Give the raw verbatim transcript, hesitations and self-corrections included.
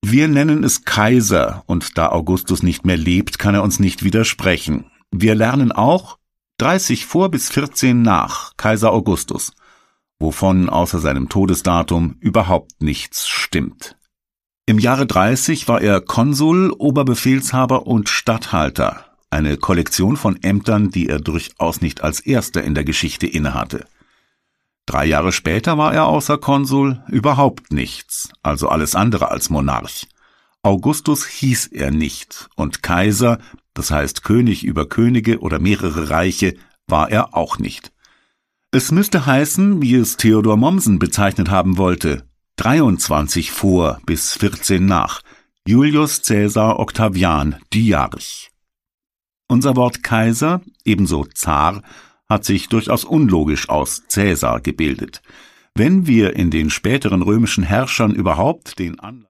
Wir nennen es Kaiser, und da Augustus nicht mehr lebt, kann er uns nicht widersprechen. Wir lernen auch dreißig vor bis vierzehn nach Kaiser Augustus, wovon außer seinem Todesdatum überhaupt nichts stimmt. Im Jahre dreißig war er Konsul, Oberbefehlshaber und Statthalter, eine Kollektion von Ämtern, die er durchaus nicht als erster in der Geschichte innehatte. Drei Jahre später war er außer Konsul überhaupt nichts, also alles andere als Monarch. Augustus hieß er nicht, und Kaiser, das heißt König über Könige oder mehrere Reiche, war er auch nicht. Es müsste heißen, wie es Theodor Mommsen bezeichnet haben wollte, dreiundzwanzig vor bis vierzehn nach, Julius Caesar Octavian Diarch. Unser Wort Kaiser, ebenso Zar, hat sich durchaus unlogisch aus Cäsar gebildet. Wenn wir in den späteren römischen Herrschern überhaupt den Anlass